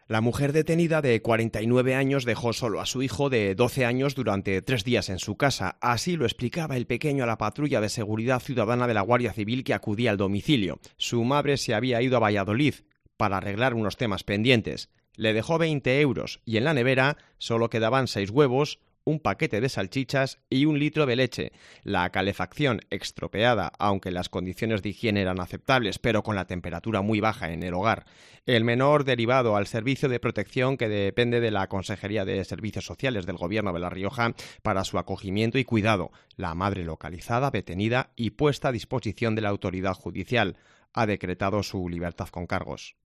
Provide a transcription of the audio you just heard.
La mujer detenida de 49 años dejó solo a su hijo de 12 años durante 3 días en su casa. Así lo explicaba el pequeño a la patrulla de seguridad ciudadana de la Guardia Civil que acudía al domicilio. Su madre se había ido a Valladolid para arreglar unos temas pendientes. Le dejó 20 euros y en la nevera solo quedaban 6 huevos, un paquete de salchichas y 1 litro de leche. La calefacción estropeada, aunque las condiciones de higiene eran aceptables, pero con la temperatura muy baja en el hogar. El menor derivado al servicio de protección que depende de la Consejería de Servicios Sociales del Gobierno de La Rioja para su acogimiento y cuidado. La madre localizada, detenida y puesta a disposición de la autoridad judicial. Ha decretado su libertad con cargos.